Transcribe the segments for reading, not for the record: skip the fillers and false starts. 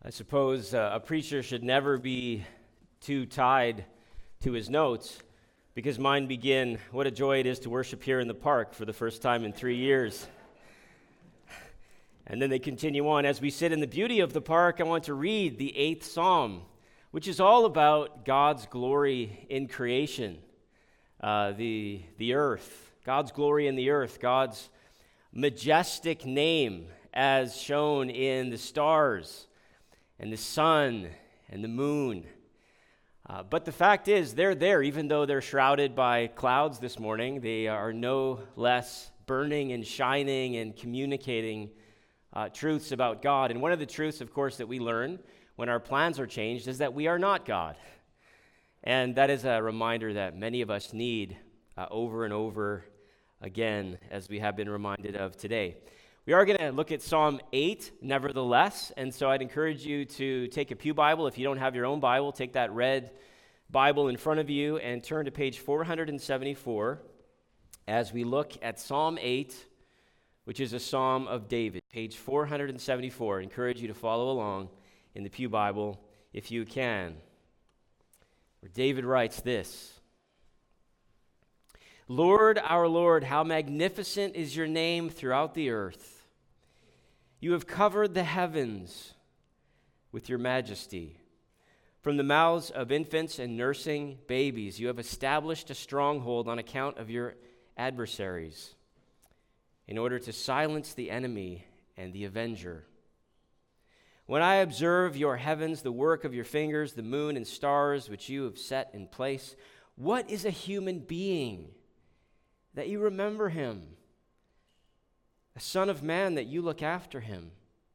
I suppose a preacher should never be too tied to his notes, because mine begin, what a joy it is to worship here in the park for the first time in 3 years. And then they continue on. As we sit in the beauty of the park, I want to read the 8th Psalm, which is all about God's glory in creation, the earth, God's glory in the earth, God's majestic name as shown in the stars and the sun and the moon. But the fact is, they're there, even though they're shrouded by clouds this morning. They are no less burning and shining and communicating truths about God. And one of the truths, of course, that we learn when our plans are changed is that we are not God. And that is a reminder that many of us need over and over again, as we have been reminded of today. We are going to look at Psalm 8, nevertheless, and so I'd encourage you to take a pew Bible. If you don't have your own Bible, take that red Bible in front of you and turn to page 474 as we look at Psalm 8, which is a Psalm of David. Page 474. I encourage you to follow along in the pew Bible if you can. Where David writes this: Lord, our Lord, how magnificent is your name throughout the earth. You have covered the heavens with your majesty. From the mouths of infants and nursing babies, you have established a stronghold on account of your adversaries, in order to silence the enemy and the avenger. When I observe your heavens, the work of your fingers, the moon and stars which you have set in place, what is a human being that you remember him? A son of man that you look after him.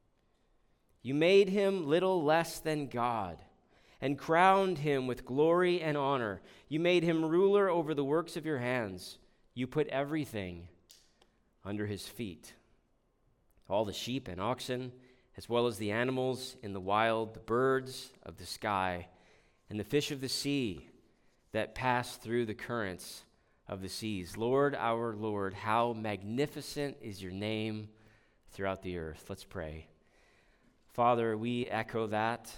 You made him little less than God and crowned him with glory and honor. You made him ruler over the works of your hands. You put everything under his feet, all the sheep and oxen, as well as the animals in the wild, the birds of the sky, and the fish of the sea that pass through the currents of the seas. Lord, our Lord, how magnificent is your name throughout the earth. Let's pray. Father, we echo that.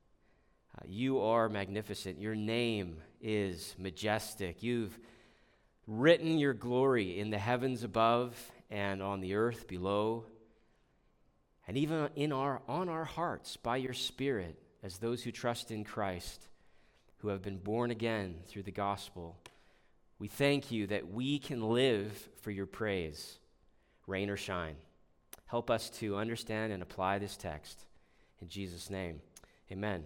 You are magnificent. Your name is majestic. You've written your glory in the heavens above and on the earth below, and even on our hearts by your Spirit as those who trust in Christ, who have been born again through the gospel. We thank you that we can live for your praise, rain or shine. Help us to understand and apply this text. In Jesus' name, amen.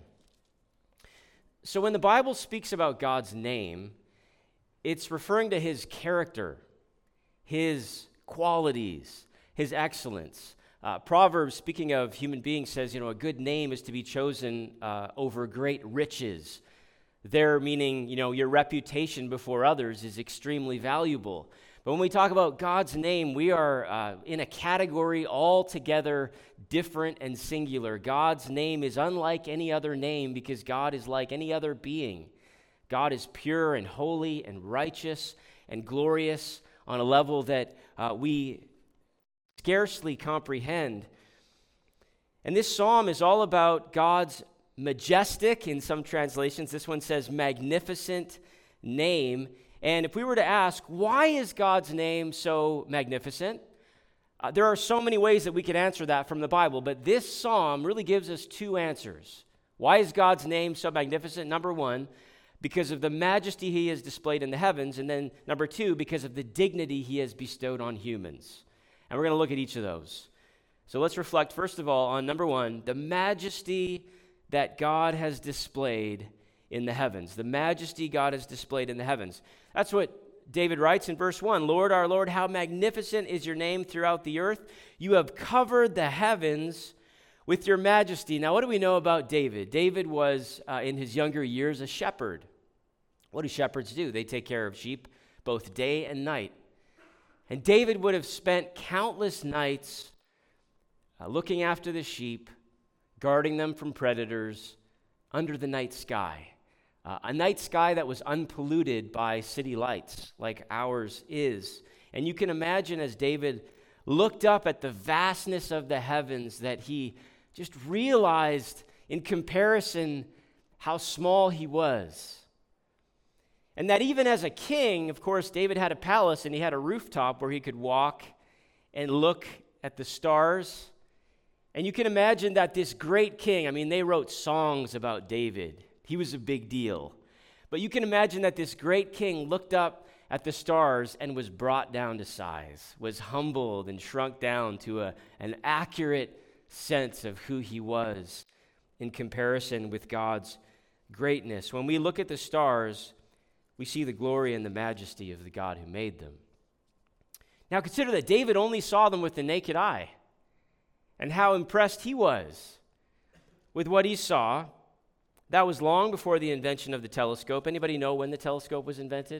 So when the Bible speaks about God's name, it's referring to his character, his qualities, his excellence. Proverbs, speaking of human beings, says, a good name is to be chosen over great riches. There, meaning, your reputation before others is extremely valuable. But when we talk about God's name, we are in a category altogether different and singular. God's name is unlike any other name because God is like any other being. God is pure and holy and righteous and glorious on a level that we scarcely comprehend. And this psalm is all about God's majestic, in some translations, this one says magnificent name. And if we were to ask, why is God's name so magnificent? There are so many ways that we could answer that from the Bible, but this psalm really gives us two answers. Why is God's name so magnificent? Number one, because of the majesty he has displayed in the heavens, and then number two, because of the dignity he has bestowed on humans. And we're going to look at each of those. So let's reflect, first of all, on number one, the majesty that God has displayed in the heavens. The majesty God has displayed in the heavens. That's what David writes in verse 1. Lord, our Lord, how magnificent is your name throughout the earth. You have covered the heavens with your majesty. Now, what do we know about David? David was, in his younger years, a shepherd. What do shepherds do? They take care of sheep both day and night. And David would have spent countless nights looking after the sheep, guarding them from predators under the night sky. A night sky that was unpolluted by city lights like ours is. And you can imagine as David looked up at the vastness of the heavens that he just realized in comparison, how small he was. And that even as a king, of course, David had a palace and he had a rooftop where he could walk and look at the stars. And you can imagine that this great king, I mean, they wrote songs about David. He was a big deal. But you can imagine that this great king looked up at the stars and was brought down to size, was humbled and shrunk down to an accurate sense of who he was in comparison with God's greatness. When we look at the stars, we see the glory and the majesty of the God who made them. Now consider that David only saw them with the naked eye, and how impressed he was with what he saw. That was long before the invention of the telescope. Anybody know when the telescope was invented?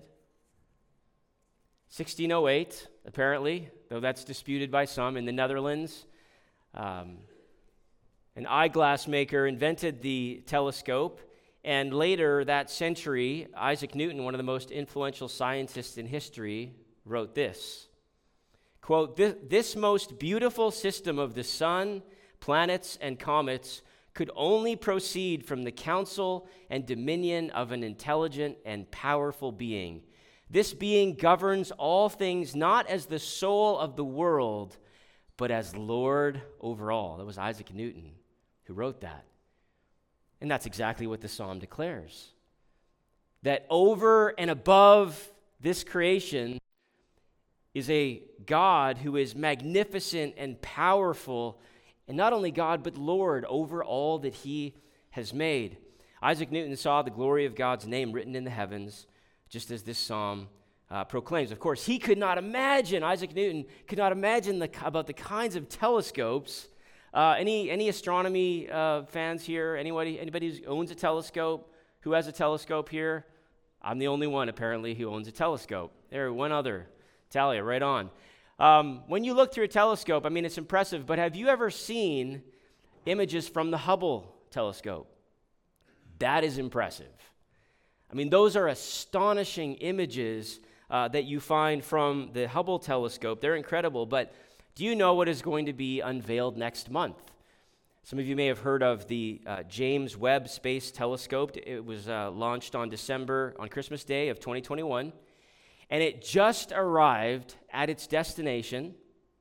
1608, apparently, though that's disputed by some, in the Netherlands. An eyeglass maker invented the telescope, and later that century, Isaac Newton, one of the most influential scientists in history, wrote this, quote, "This most beautiful system of the sun, planets, and comets could only proceed from the counsel and dominion of an intelligent and powerful being. This being governs all things not as the soul of the world, but as Lord over all." That was Isaac Newton who wrote that. And that's exactly what the psalm declares. That over and above this creation is a God who is magnificent and powerful, and not only God, but Lord over all that he has made. Isaac Newton saw the glory of God's name written in the heavens, just as this psalm proclaims. Of course, he could not imagine, Isaac Newton could not imagine about the kinds of telescopes. Any astronomy fans here? Anybody who owns a telescope? Who has a telescope here? I'm the only one, apparently, who owns a telescope. There, one other. Talia, right on. When you look through a telescope, I mean, it's impressive, but have you ever seen images from the Hubble telescope? That is impressive. I mean, those are astonishing images that you find from the Hubble telescope. They're incredible, but do you know what is going to be unveiled next month? Some of you may have heard of the James Webb Space Telescope. It was launched on Christmas Day of 2021. And it just arrived at its destination,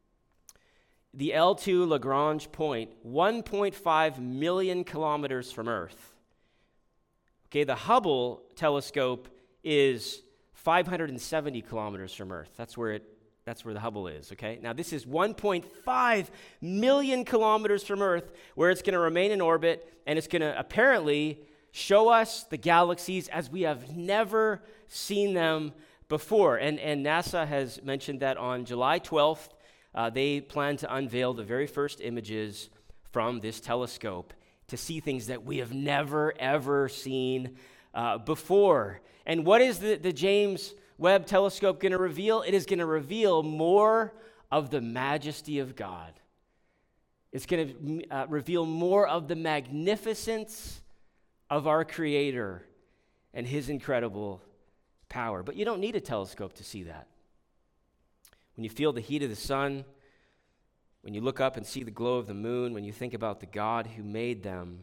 the L2 Lagrange point, 1.5 million kilometers from Earth. Okay, the Hubble telescope is 570 kilometers from Earth. That's where the Hubble is, okay? Now, this is 1.5 million kilometers from Earth, where it's going to remain in orbit, and it's going to apparently show us the galaxies as we have never seen them before. And NASA has mentioned that on July 12th, they plan to unveil the very first images from this telescope to see things that we have never, ever seen before. And what is the James Webb telescope going to reveal? It is going to reveal more of the majesty of God. It's going to reveal more of the magnificence of our Creator and his incredible power. But you don't need a telescope to see that. When you feel the heat of the sun, when you look up and see the glow of the moon, when you think about the God who made them,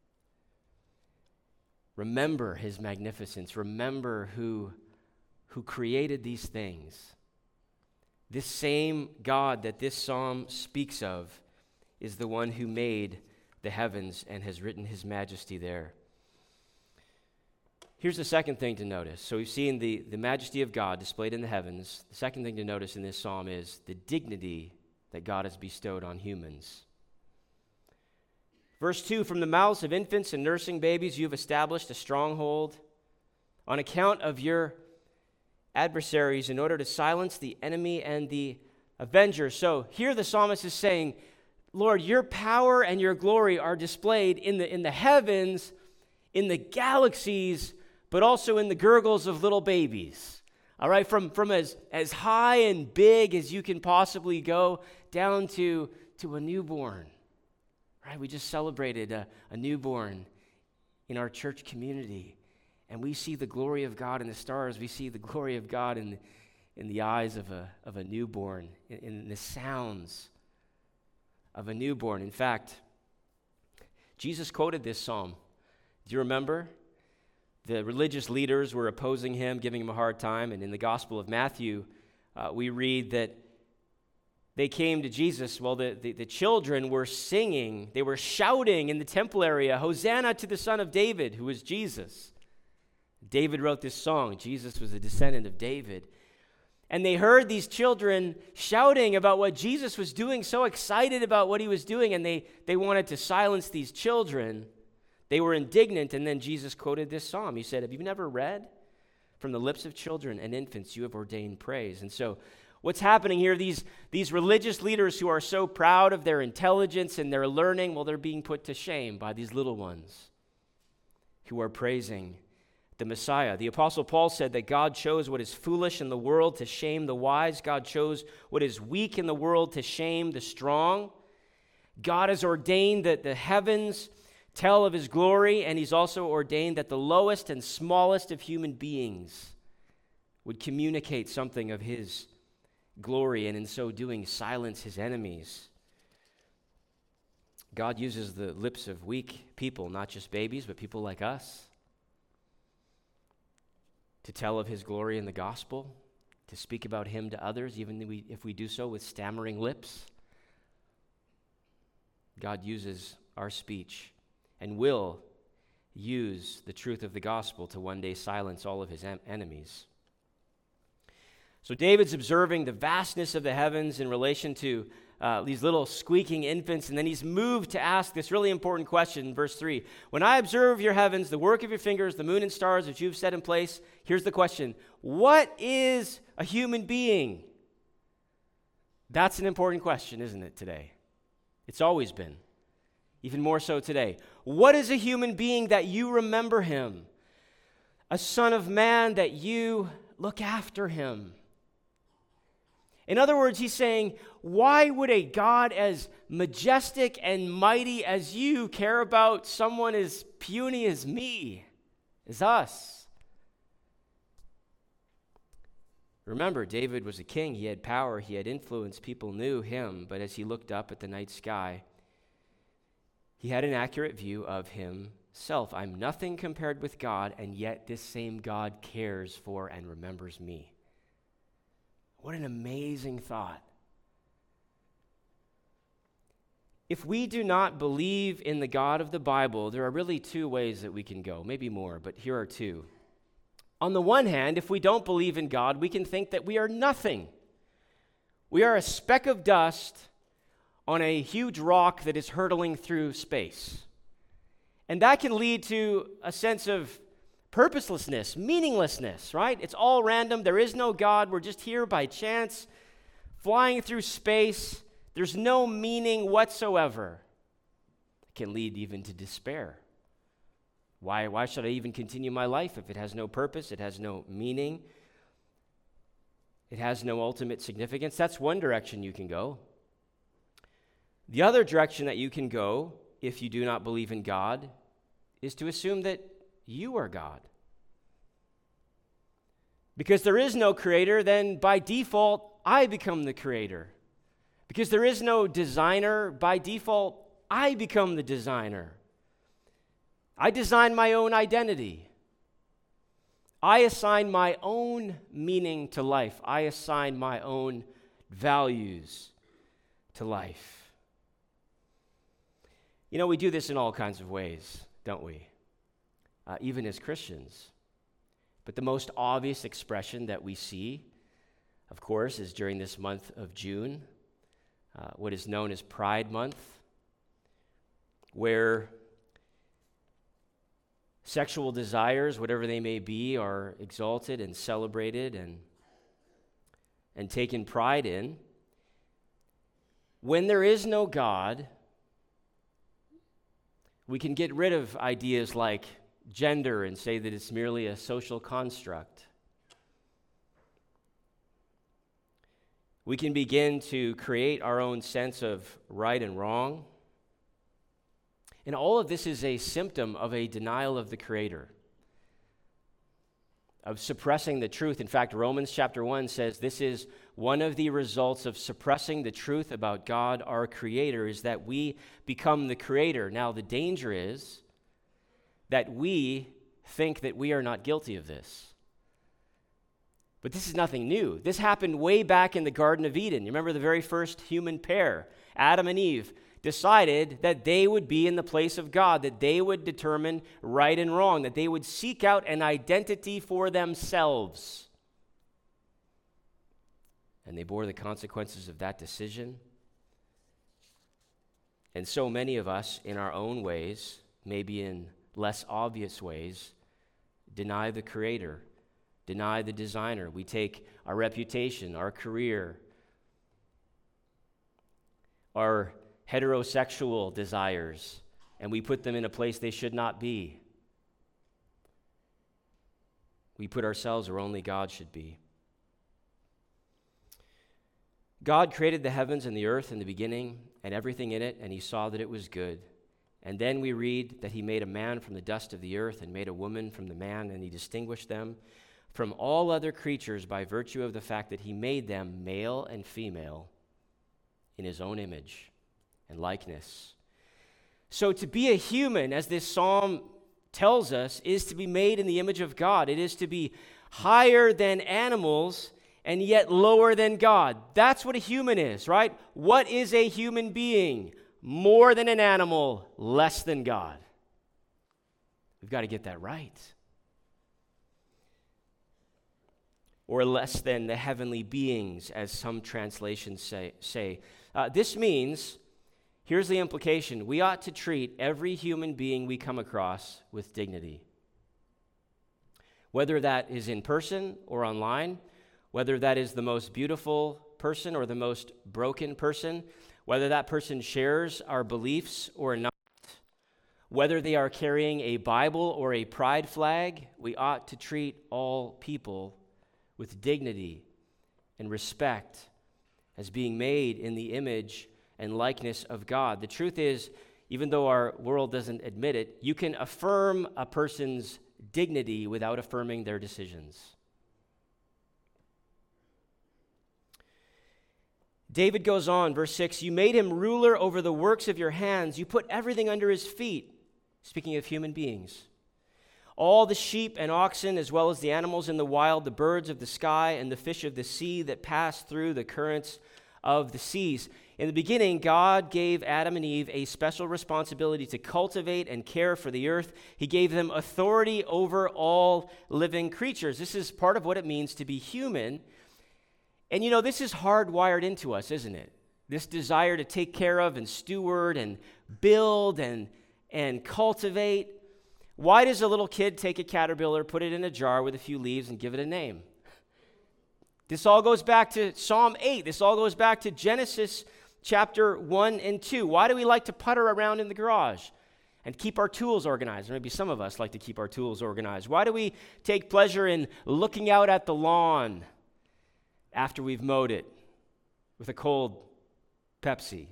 remember his magnificence. Remember who created these things. This same God that this psalm speaks of is the one who made the heavens and has written his majesty there. Here's the second thing to notice. So we've seen the majesty of God displayed in the heavens. The second thing to notice in this psalm is the dignity that God has bestowed on humans. Verse 2, "From the mouths of infants and nursing babies you have established a stronghold on account of your adversaries in order to silence the enemy and the avenger." So here the psalmist is saying, Lord, your power and your glory are displayed in the heavens, in the galaxies, but also in the gurgles of little babies. All right, from as high and big as you can possibly go down to a newborn. Right, we just celebrated a newborn in our church community, and we see the glory of God in the stars. We see the glory of God in the eyes of a newborn, in the sounds of a newborn. In fact, Jesus quoted this psalm. Do you remember? The religious leaders were opposing him, giving him a hard time. And in the Gospel of Matthew, we read that they came to Jesus. Well, the children were singing. They were shouting in the temple area, "Hosanna to the Son of David," who was Jesus. David wrote this song. Jesus was a descendant of David. And they heard these children shouting about what Jesus was doing, so excited about what he was doing, and they wanted to silence these children. They were indignant, and then Jesus quoted this psalm. He said, "Have you never read? From the lips of children and infants you have ordained praise." And so what's happening here, these religious leaders who are so proud of their intelligence and their learning, well, they're being put to shame by these little ones who are praising the Messiah. The Apostle Paul said that God chose what is foolish in the world to shame the wise. God chose what is weak in the world to shame the strong. God has ordained that the heavens tell of his glory, and he's also ordained that the lowest and smallest of human beings would communicate something of his glory, and in so doing, silence his enemies. God uses the lips of weak people, not just babies, but people like us, to tell of his glory in the gospel, to speak about him to others, even if we do so with stammering lips. God uses our speech and will use the truth of the gospel to one day silence all of his enemies. So David's observing the vastness of the heavens in relation to these little squeaking infants, and then he's moved to ask this really important question in verse 3. "When I observe your heavens, the work of your fingers, the moon and stars which you've set in place," here's the question: what is a human being? That's an important question, isn't it, today? It's always been, even more so today. What is a human being that you remember him? A son of man that you look after him. In other words, he's saying, why would a God as majestic and mighty as you care about someone as puny as me, as us? Remember, David was a king. He had power. He had influence. People knew him. But as he looked up at the night sky, he had an accurate view of himself. I'm nothing compared with God, and yet this same God cares for and remembers me. What an amazing thought. If we do not believe in the God of the Bible, there are really two ways that we can go, maybe more, but here are two. On the one hand, if we don't believe in God, we can think that we are nothing. We are a speck of dust on a huge rock that is hurtling through space. And that can lead to a sense of purposelessness, meaninglessness, right? It's all random. There is no God. We're just here by chance, flying through space. There's no meaning whatsoever. It can lead even to despair. Why should I even continue my life if it has no purpose, it has no meaning, it has no ultimate significance? That's one direction you can go. The other direction that you can go, if you do not believe in God, is to assume that you are God. Because there is no creator, then by default, I become the creator. Because there is no designer, by default, I become the designer. I design my own identity. I assign my own meaning to life. I assign my own values to life. You know, we do this in all kinds of ways, don't we? Even as Christians. But the most obvious expression that we see, of course, is during this month of June, what is known as Pride Month, where sexual desires, whatever they may be, are exalted and celebrated and taken pride in. When there is no God, we can get rid of ideas like gender and say that it's merely a social construct. We can begin to create our own sense of right and wrong. And all of this is a symptom of a denial of the Creator. of suppressing the truth. In fact, Romans chapter 1 says this is one of the results of suppressing the truth about God, our Creator, is that we become the creator. Now, the danger is that we think that we are not guilty of this. But this is nothing new. This happened way back in the Garden of Eden. You remember the very first human pair, Adam and Eve, decided that they would be in the place of God, that they would determine right and wrong, that they would seek out an identity for themselves. And they bore the consequences of that decision. And so many of us, in our own ways, maybe in less obvious ways, deny the Creator, deny the designer. We take our reputation, our career, our heterosexual desires, and we put them in a place they should not be. We put ourselves where only God should be. God created the heavens and the earth in the beginning and everything in it, and he saw that it was good. And then we read that he made a man from the dust of the earth and made a woman from the man, and he distinguished them from all other creatures by virtue of the fact that he made them male and female in his own image and likeness. So to be a human, as this psalm tells us, is to be made in the image of God. It is to be higher than animals and yet lower than God. That's what a human is, right? What is a human being? More than an animal, less than God. We've got to get that right. Or less than the heavenly beings, as some translations say. This means, here's the implication, we ought to treat every human being we come across with dignity. Whether that is in person or online, whether that is the most beautiful person or the most broken person, whether that person shares our beliefs or not, whether they are carrying a Bible or a pride flag, we ought to treat all people with dignity and respect as being made in the image and likeness of God. The truth is, even though our world doesn't admit it, you can affirm a person's dignity without affirming their decisions. David goes on, verse 6, you made him ruler over the works of your hands. You put everything under his feet. Speaking of human beings. All the sheep and oxen, as well as the animals in the wild, the birds of the sky, and the fish of the sea that pass through the currents of the seas. In the beginning, God gave Adam and Eve a special responsibility to cultivate and care for the earth. He gave them authority over all living creatures. This is part of what it means to be human. And you know, this is hardwired into us, isn't it? This desire to take care of and steward and build and cultivate. Why does a little kid take a caterpillar, put it in a jar with a few leaves, and give it a name? This all goes back to Psalm 8. This all goes back to Genesis chapter 1 and 2. Why do we like to putter around in the garage and keep our tools organized? Or maybe some of us like to keep our tools organized. Why do we take pleasure in looking out at the lawn after we've mowed it with a cold Pepsi?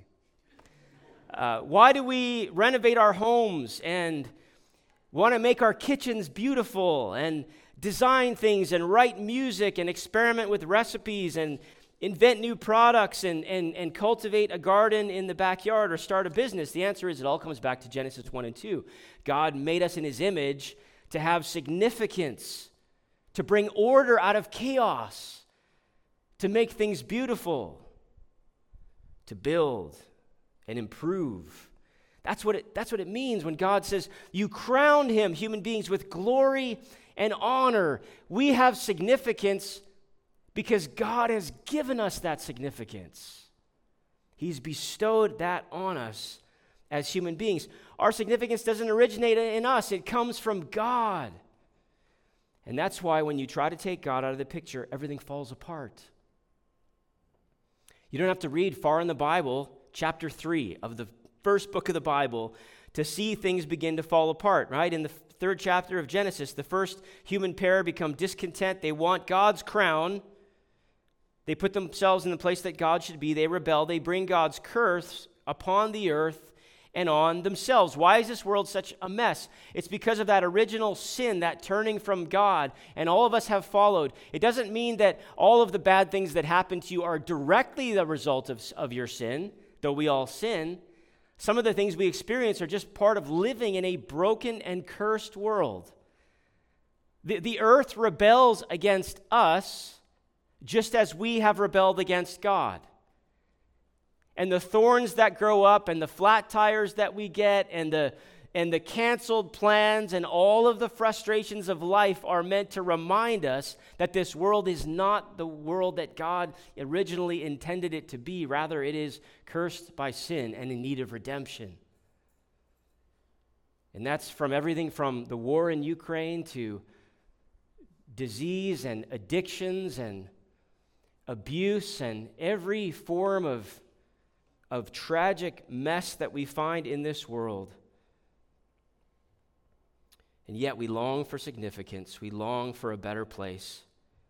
Why do we renovate our homes and want to make our kitchens beautiful and design things and write music and experiment with recipes and invent new products and cultivate a garden in the backyard or start a business? The answer is it all comes back to Genesis 1 and 2. God made us in his image to have significance, to bring order out of chaos, to make things beautiful, to build and improve. That's what it means when God says, you crowned him, human beings, with glory and honor. We have significance because God has given us that significance. He's bestowed that on us as human beings. Our significance doesn't originate in us. It comes from God. And that's why when you try to take God out of the picture, everything falls apart. You don't have to read far in the Bible, chapter 3 of the first book of the Bible, to see things begin to fall apart, right? In the third chapter of Genesis, the first human pair become discontent. They want God's crown. They put themselves in the place that God should be. They rebel. They bring God's curse upon the earth. and on themselves. Why is this world such a mess? It's because of that original sin, that turning from God, and all of us have followed. It doesn't mean that all of the bad things that happen to you are directly the result of your sin, though we all sin. Some of the things we experience are just part of living in a broken and cursed world. The earth rebels against us just as we have rebelled against God. And the thorns that grow up and the flat tires that we get and the canceled plans and all of the frustrations of life are meant to remind us that this world is not the world that God originally intended it to be. Rather, it is cursed by sin and in need of redemption. And that's from everything from the war in Ukraine to disease and addictions and abuse and every form of tragic mess that we find in this world. And yet we long for significance. We long for a better place.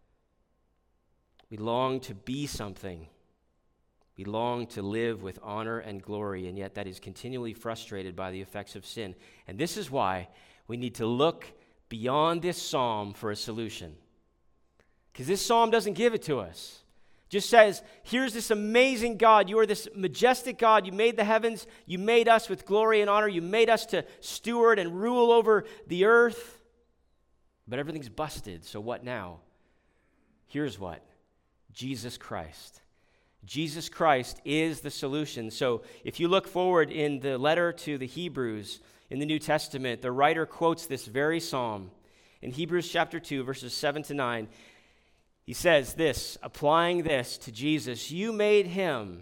We long to be something. We long to live with honor and glory, and yet that is continually frustrated by the effects of sin. And this is why we need to look beyond this psalm for a solution. Because this psalm doesn't give it to us. Just says, here's this amazing God. You are this majestic God. You made the heavens. You made us with glory and honor. You made us to steward and rule over the earth. But everything's busted. So what now? Here's what. Jesus Christ. Jesus Christ is the solution. So if you look forward in the letter to the Hebrews in the New Testament, the writer quotes this very psalm. In Hebrews chapter 2, verses 7 to 9, he says this, applying this to Jesus, you made him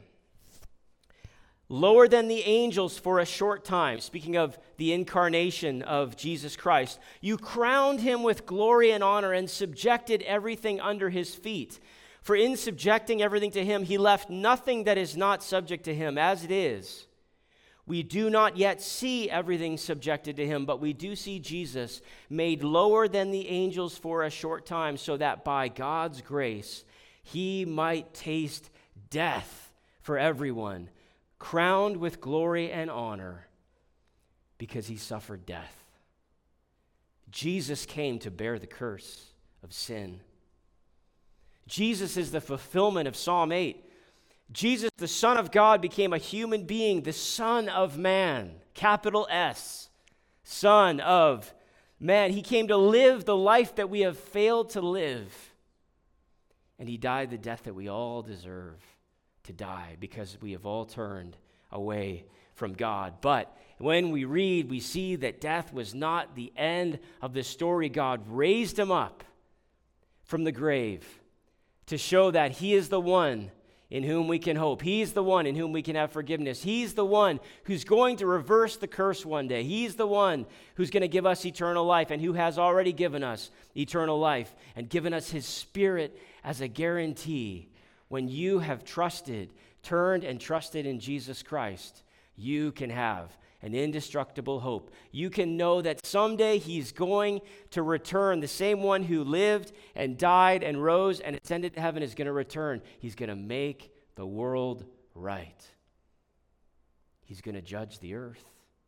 lower than the angels for a short time. Speaking of the incarnation of Jesus Christ, you crowned him with glory and honor and subjected everything under his feet. For in subjecting everything to him, he left nothing that is not subject to him. As it is, we do not yet see everything subjected to him, but we do see Jesus made lower than the angels for a short time, so that by God's grace he might taste death for everyone, crowned with glory and honor because he suffered death. Jesus came to bear the curse of sin. Jesus is the fulfillment of Psalm 8. Jesus, the Son of God, became a human being, the Son of Man, capital S, Son of Man. He came to live the life that we have failed to live. And he died the death that we all deserve to die because we have all turned away from God. But when we read, we see that death was not the end of the story. God raised him up from the grave to show that he is the one in whom we can hope. He's the one in whom we can have forgiveness. He's the one who's going to reverse the curse one day. He's the one who's going to give us eternal life and who has already given us eternal life and given us his Spirit as a guarantee. When you have turned and trusted in Jesus Christ, you can have an indestructible hope. You can know that someday he's going to return. The same one who lived and died and rose and ascended to heaven is going to return. He's going to make the world right. He's going to judge the earth.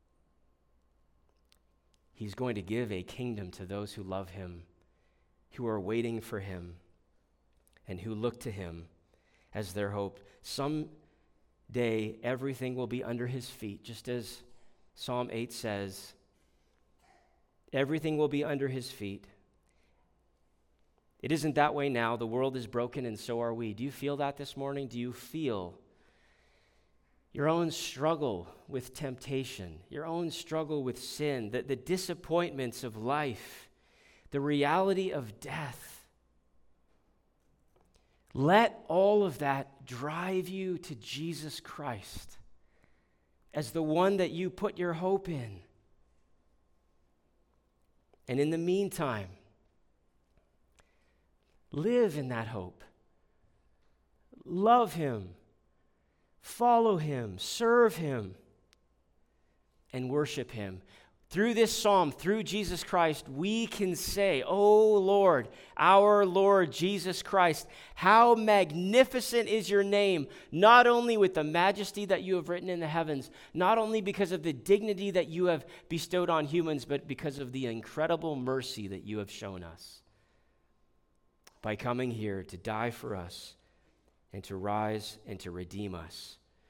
He's going to give a kingdom to those who love him, who are waiting for him, and who look to him as their hope. Someday everything will be under his feet, just as Psalm 8 says, everything will be under his feet. It isn't that way now. The world is broken and so are we. Do you feel that this morning? Do you feel your own struggle with temptation, your own struggle with sin, the disappointments of life, the reality of death? Let all of that drive you to Jesus Christ as the one that you put your hope in. And in the meantime, live in that hope. Love him. Follow him. Serve him. And worship him. Through this psalm, through Jesus Christ, we can say, "O Lord, our Lord Jesus Christ, how magnificent is your name, not only with the majesty that you have written in the heavens, not only because of the dignity that you have bestowed on humans, but because of the incredible mercy that you have shown us by coming here to die for us and to rise and to redeem us